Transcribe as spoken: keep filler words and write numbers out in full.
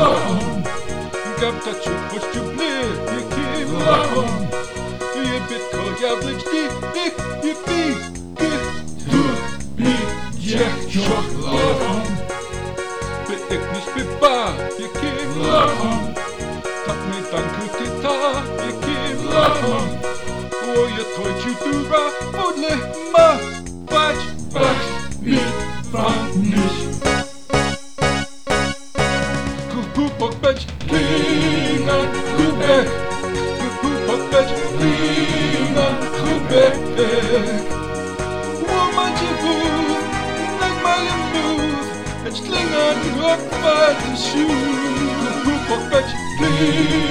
lachen. Gab dat je alsjeblieft, je kind lachen. Je bent koud, ja, bliks die, ik, je bie, ik, doe, bie, jack, jok, lachen. Ben ik niet bebaar, je kind lachen. Dat me danke tita, je kind lachen. Oh, je toit je dura, odle, ma, wat, wat, wie, van, niet. Poepok bitch, klingen, goed weg. Poepok bitch, klingen, goed weg. Woman'tje voet, lijkt mij een boef. Het slingert rok bij de shoe. Poepok bitch, klingen.